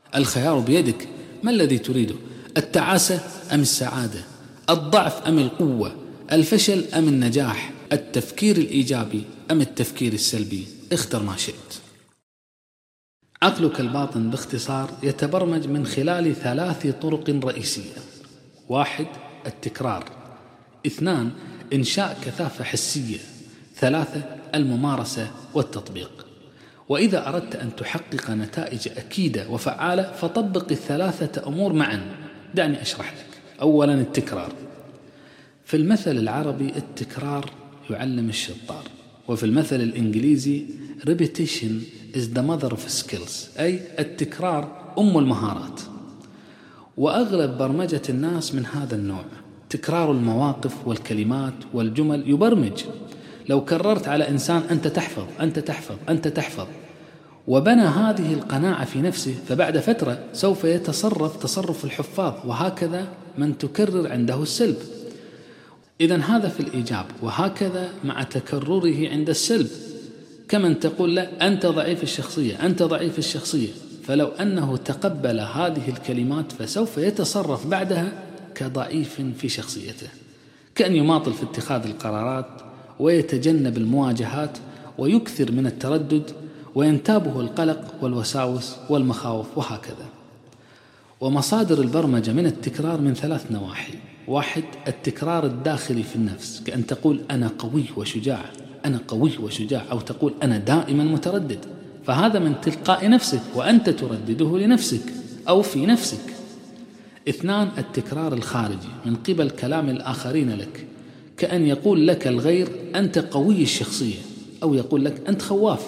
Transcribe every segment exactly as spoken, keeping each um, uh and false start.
الخيار بيدك، ما الذي تريده؟ التعاسة أم السعادة؟ الضعف أم القوة؟ الفشل أم النجاح؟ التفكير الإيجابي أم التفكير السلبي؟ اختر ما شئت. عقلك الباطن باختصار يتبرمج من خلال ثلاث طرق رئيسية: واحد، التكرار. اثنان، إنشاء كثافة حسية. ثلاثة، الممارسة والتطبيق. وإذا أردت أن تحقق نتائج أكيدة وفعالة فطبق الثلاثة أمور معا. دعني أشرح لك. أولا، التكرار. في المثل العربي التكرار يعلم الشطار، وفي المثل الإنجليزي repetition is the mother of skills، أي التكرار أم المهارات. وأغلب برمجة الناس من هذا النوع، تكرار المواقف والكلمات والجمل يبرمج. لو كررت على إنسان أنت تحفظ أنت تحفظ أنت تحفظ وبنى هذه القناعة في نفسه، فبعد فترة سوف يتصرف تصرف الحفاظ، وهكذا من تكرر عنده السلب. إذن هذا في الإيجاب، وهكذا مع تكرره عند السلب. كمن تقول له أنت ضعيف الشخصية أنت ضعيف الشخصية، فلو أنه تقبل هذه الكلمات فسوف يتصرف بعدها كضعيف في شخصيته، كأن يماطل في اتخاذ القرارات ويتجنب المواجهات ويكثر من التردد وينتابه القلق والوساوس والمخاوف، وهكذا. ومصادر البرمجة من التكرار من ثلاث نواحي: واحد، التكرار الداخلي في النفس، كأن تقول أنا قوي وشجاع أنا قوي وشجاع أو تقول أنا دائما متردد، فهذا من تلقاء نفسك وأنت تردده لنفسك أو في نفسك. اثنان، التكرار الخارجي من قبل كلام الآخرين لك، كأن يقول لك الغير أنت قوي الشخصية، أو يقول لك أنت خواف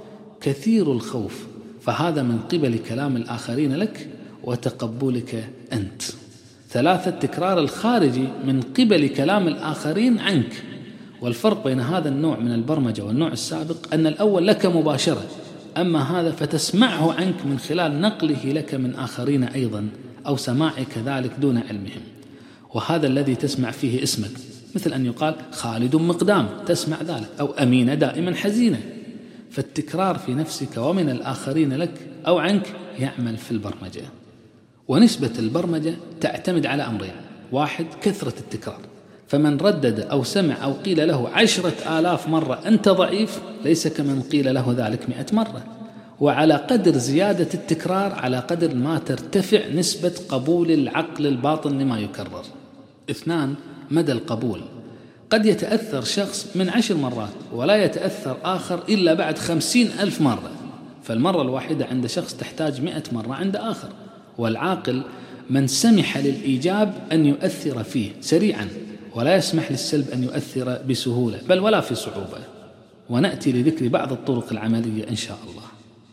كثير الخوف، فهذا من قبل كلام الآخرين لك وتقبلك أنت. ثلاثة، التكرار الخارجي من قبل كلام الآخرين عنك. والفرق بين هذا النوع من البرمجة والنوع السابق أن الأول لك مباشرة، أما هذا فتسمعه عنك من خلال نقله لك من آخرين أيضا، أو سماعك ذلك دون علمهم، وهذا الذي تسمع فيه اسمك، مثل أن يقال خالد مقدام، تسمع ذلك، أو أمينة دائما حزينة. فالتكرار في نفسك ومن الآخرين لك أو عنك يعمل في البرمجة. ونسبة البرمجة تعتمد على أمرين: واحد، كثرة التكرار، فمن ردد أو سمع أو قيل له عشرة آلاف مرة أنت ضعيف ليس كمن قيل له ذلك مئة مرة. وعلى قدر زيادة التكرار على قدر ما ترتفع نسبة قبول العقل الباطن لما يكرر. اثنان، مدى القبول. قد يتأثر شخص من عشر مرات ولا يتأثر آخر إلا بعد خمسين ألف مرة، فالمرة الواحدة عند شخص تحتاج مئة مرة عند آخر. والعاقل من سمح للإيجاب أن يؤثر فيه سريعا، ولا يسمح للسلب أن يؤثر بسهولة بل ولا في صعوبة. ونأتي لذكر بعض الطرق العملية إن شاء الله.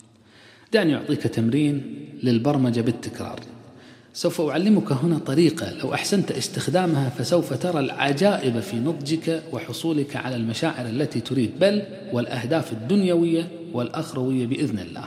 دعني أعطيك تمرين للبرمجة بالتكرار. سوف أعلمك هنا طريقة لو أحسنت استخدامها فسوف ترى العجائب في نضجك وحصولك على المشاعر التي تريد، بل والأهداف الدنيوية والأخروية بإذن الله.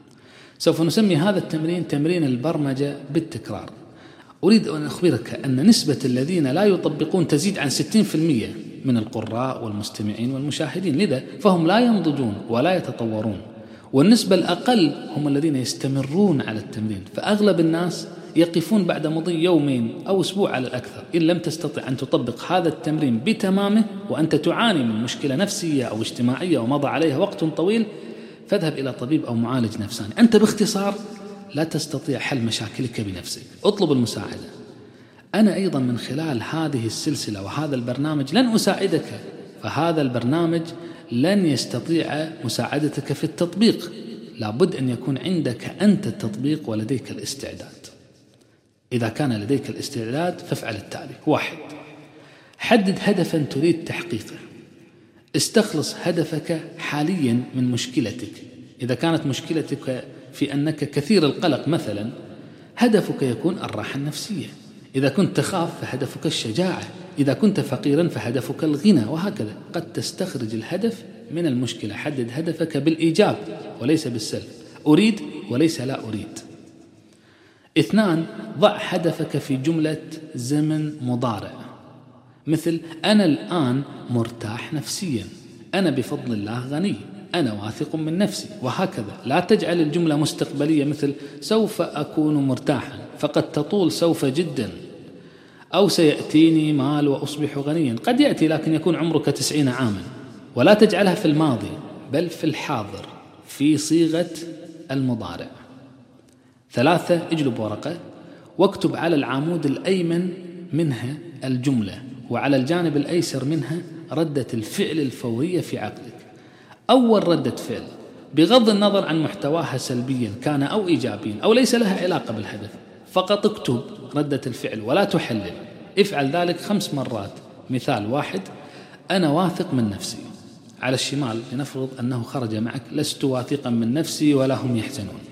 سوف نسمي هذا التمرين تمرين البرمجة بالتكرار. أريد أن أخبرك أن نسبة الذين لا يطبقون تزيد عن ستين بالمئة من القراء والمستمعين والمشاهدين، لذا فهم لا ينضجون ولا يتطورون. والنسبة الأقل هم الذين يستمرون على التمرين، فأغلب الناس يقفون بعد مضي يومين أو أسبوع على الأكثر. إن لم تستطع أن تطبق هذا التمرين بتمامه وأنت تعاني من مشكلة نفسية أو اجتماعية ومضى عليها وقت طويل، فاذهب إلى طبيب أو معالج نفساني. أنت باختصار لا تستطيع حل مشاكلك بنفسك، اطلب المساعدة. أنا أيضا من خلال هذه السلسلة وهذا البرنامج لن أساعدك، فهذا البرنامج لن يستطيع مساعدتك في التطبيق. لابد أن يكون عندك أنت التطبيق ولديك الاستعداد. إذا كان لديك الاستعداد فافعل التالي: واحد، حدد هدفا تريد تحقيقه. استخلص هدفك حاليا من مشكلتك. إذا كانت مشكلتك في أنك كثير القلق مثلا، هدفك يكون الراحة النفسية. إذا كنت تخاف فهدفك الشجاعة. إذا كنت فقيرا فهدفك الغنى، وهكذا. قد تستخرج الهدف من المشكلة. حدد هدفك بالإيجاب وليس بالسلب، أريد وليس لا أريد. اثنان، ضع هدفك في جملة زمن مضارع، مثل أنا الآن مرتاح نفسيا، أنا بفضل الله غني، أنا واثق من نفسي، وهكذا. لا تجعل الجملة مستقبلية مثل سوف أكون مرتاحا، فقد تطول سوف جدا، أو سيأتيني مال وأصبح غنيا. قد يأتي لكن يكون عمرك تسعين عاما. ولا تجعلها في الماضي بل في الحاضر في صيغة المضارع. ثلاثة، اجلب ورقة واكتب على العمود الأيمن منها الجملة، وعلى الجانب الأيسر منها ردة الفعل الفورية في عقلك. أول ردة فعل بغض النظر عن محتواها سلبيا كان أو إيجابيا أو ليس لها علاقة بالحدث، فقط اكتب ردة الفعل ولا تحلل. افعل ذلك خمس مرات. مثال واحد: أنا واثق من نفسي. على الشمال لنفرض أنه خرج معك: لست واثقا من نفسي ولا هم يحزنون.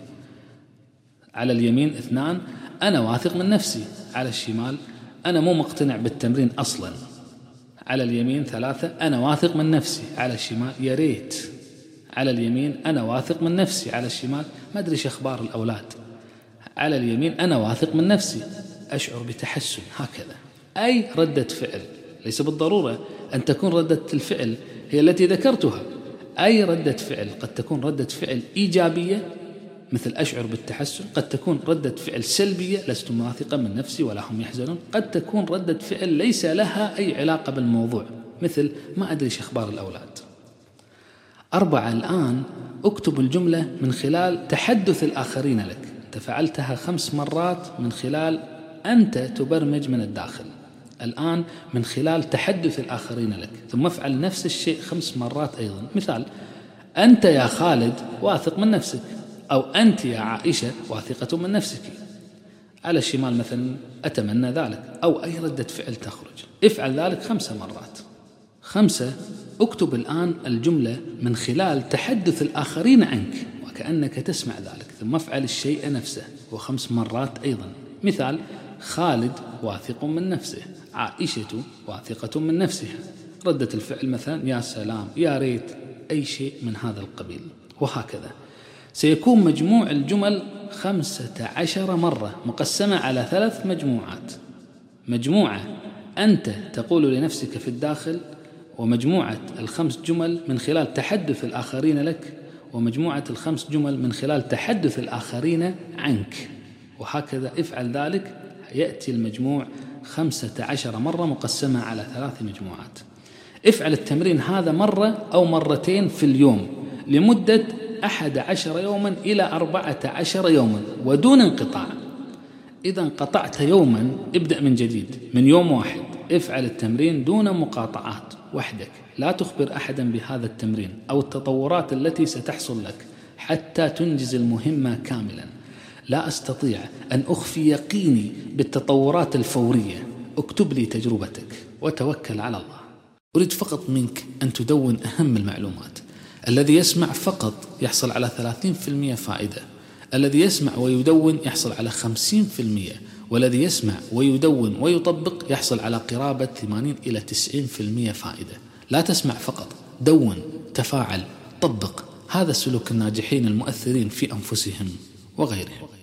على اليمين اثنان: أنا واثق من نفسي. على الشمال: أنا مو مقتنع بالتمرين أصلا. على اليمين ثلاثة: أنا واثق من نفسي. على الشمال: يا ريت. على اليمين: أنا واثق من نفسي. على الشمال: ما أدري شو أخبار الأولاد. على اليمين: أنا واثق من نفسي، أشعر بتحسن. هكذا. أي ردة فعل، ليس بالضرورة أن تكون ردة الفعل هي التي ذكرتها. أي ردة فعل، قد تكون ردة فعل إيجابية مثل أشعر بالتحسن، قد تكون ردة فعل سلبية: لست واثقا من نفسي ولا هم يحزنون، قد تكون ردة فعل ليس لها أي علاقة بالموضوع مثل ما أدري شو أخبار الأولاد. أربعة، الآن اكتب الجملة من خلال تحدث الآخرين لك. أنت فعلتها خمس مرات من خلال أنت تبرمج من الداخل. الآن من خلال تحدث الآخرين لك، ثم افعل نفس الشيء خمس مرات أيضا. مثال: أنت يا خالد واثق من نفسك، أو أنت يا عائشة واثقة من نفسك. على الشمال مثلا: أتمنى ذلك، أو أي ردة فعل تخرج. افعل ذلك خمس مرات. خمسة، اكتب الآن الجملة من خلال تحدث الآخرين عنك وكأنك تسمع ذلك، ثم افعل الشيء نفسه وخمس مرات أيضا. مثال: خالد واثق من نفسه، عائشة واثقة من نفسها. ردة الفعل مثلا: يا سلام، يا ريت، أي شيء من هذا القبيل. وهكذا. سيكون مجموع الجمل خمسة عشر مرة مقسمة على ثلاث مجموعات: مجموعة أنت تقول لنفسك في الداخل، ومجموعة الخمس جمل من خلال تحدث الآخرين لك، ومجموعة الخمس جمل من خلال تحدث الآخرين عنك. وهكذا افعل ذلك، يأتي المجموع خمسة عشر مرة مقسمة على ثلاث مجموعات. افعل التمرين هذا مرة أو مرتين في اليوم لمدة أحد عشر يوما إلى أربعة عشر يوما ودون انقطاع. إذا انقطعت يوما ابدأ من جديد من يوم واحد. افعل التمرين دون مقاطعات وحدك، لا تخبر أحدا بهذا التمرين أو التطورات التي ستحصل لك حتى تنجز المهمة كاملا. لا أستطيع أن أخفي يقيني بالتطورات الفورية. اكتب لي تجربتك وتوكل على الله. أريد فقط منك أن تدون أهم المعلومات. الذي يسمع فقط يحصل على ثلاثين بالمئة فائدة، الذي يسمع ويدون يحصل على خمسين بالمئة، والذي يسمع ويدون ويطبق يحصل على قرابة ثمانين إلى تسعين بالمئة فائدة. لا تسمع فقط، دون، تفاعل، طبق. هذا سلوك الناجحين المؤثرين في أنفسهم وغيرهم.